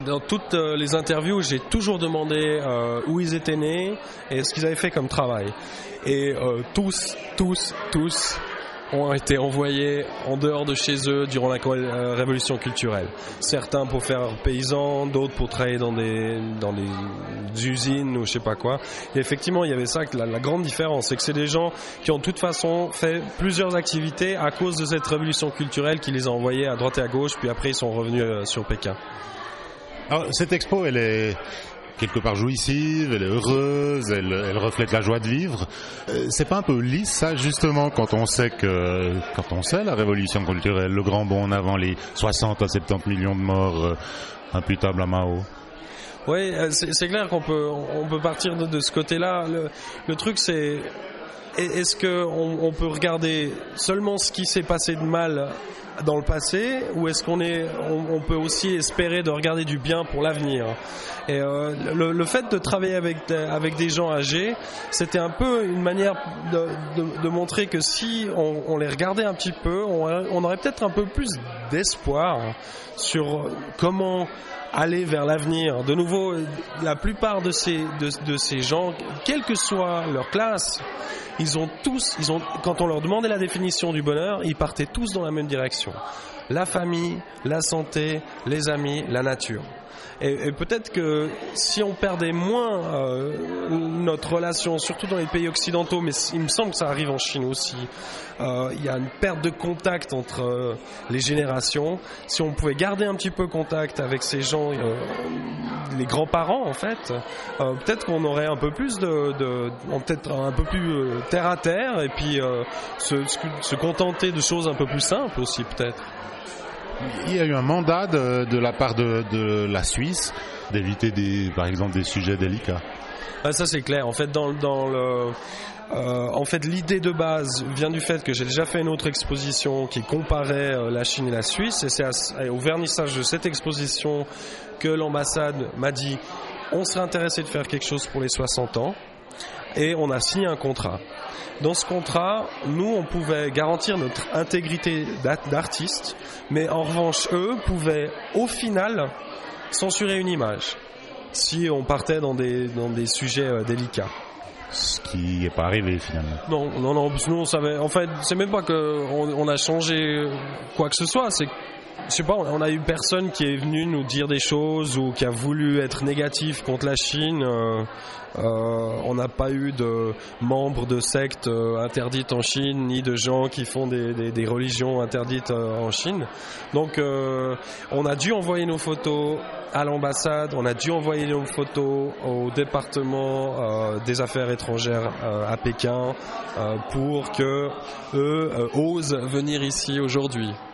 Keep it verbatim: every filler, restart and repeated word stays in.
Dans toutes les interviews, j'ai toujours demandé euh, où ils étaient nés et ce qu'ils avaient fait comme travail. Et euh, tous, tous, tous ont été envoyés en dehors de chez eux durant la euh, révolution culturelle. Certains pour faire paysan, d'autres pour travailler dans des, dans des usines ou je sais pas quoi. Et effectivement, il y avait ça, que la, la grande différence, c'est que c'est des gens qui ont de toute façon fait plusieurs activités à cause de cette révolution culturelle qui les a envoyés à droite et à gauche, puis après ils sont revenus euh, sur Pékin. Alors, cette expo, elle est quelque part jouissive, elle est heureuse, elle, elle reflète la joie de vivre. Euh, c'est pas un peu lisse, ça, justement, quand on sait que, quand on sait la révolution culturelle, le grand bond en avant, les soixante à soixante-dix millions de morts euh, imputables à Mao? Oui, c'est, c'est clair qu'on peut, on peut partir de, de ce côté-là. Le, le truc, c'est, est-ce qu'on on peut regarder seulement ce qui s'est passé de mal dans le passé, ou est-ce qu'on est, on, on peut aussi espérer de regarder du bien pour l'avenir? Et euh, le, le fait de travailler avec avec des gens âgés, c'était un peu une manière de, de, de montrer que si on, on les regardait un petit peu, on, on aurait peut-être un peu plus d'espoir sur comment aller vers l'avenir. De nouveau, la plupart de ces de, de ces gens, quelle que soit leur classe, ils ont tous, ils ont, quand on leur demandait la définition du bonheur, ils partaient tous dans la même direction. La famille, la santé, les amis, la nature. Et, et peut-être que si on perdait moins euh, notre relation, surtout dans les pays occidentaux, mais il me semble que ça arrive en Chine aussi, euh, il y a une perte de contact entre euh, les générations. Si on pouvait garder un petit peu contact avec ces gens, euh, les grands-parents en fait, euh, peut-être qu'on aurait un peu plus de, de peut-être un peu plus euh, terre à terre, et puis euh, se, se contenter de choses un peu plus simples aussi peut-être. Il y a eu un mandat de, de la part de, de la Suisse d'éviter des, par exemple, des sujets délicats. Ah, ça c'est clair. En fait, dans, dans le, euh, en fait, l'idée de base vient du fait que j'ai déjà fait une autre exposition qui comparait euh, la Chine et la Suisse, et c'est à, au vernissage de cette exposition que l'ambassade m'a dit on serait intéressé de faire quelque chose pour les soixante ans, et on a signé un contrat. Dans ce contrat, nous, on pouvait garantir notre intégrité d'artiste, mais en revanche, eux pouvaient, au final, censurer une image, si on partait dans des, dans des sujets euh, délicats. Ce qui n'est pas arrivé, finalement. Non, non, non, nous, on savait, en fait, c'est même pas qu'on on a changé quoi que ce soit, c'est je sais pas, on a eu personne qui est venu nous dire des choses ou qui a voulu être négatif contre la Chine. Euh, euh, on n'a pas eu de membres de sectes euh, interdites en Chine, ni de gens qui font des, des, des religions interdites euh, en Chine. Donc, euh, on a dû envoyer nos photos à l'ambassade, on a dû envoyer nos photos au département euh, des affaires étrangères euh, à Pékin euh, pour que eux euh, osent venir ici aujourd'hui.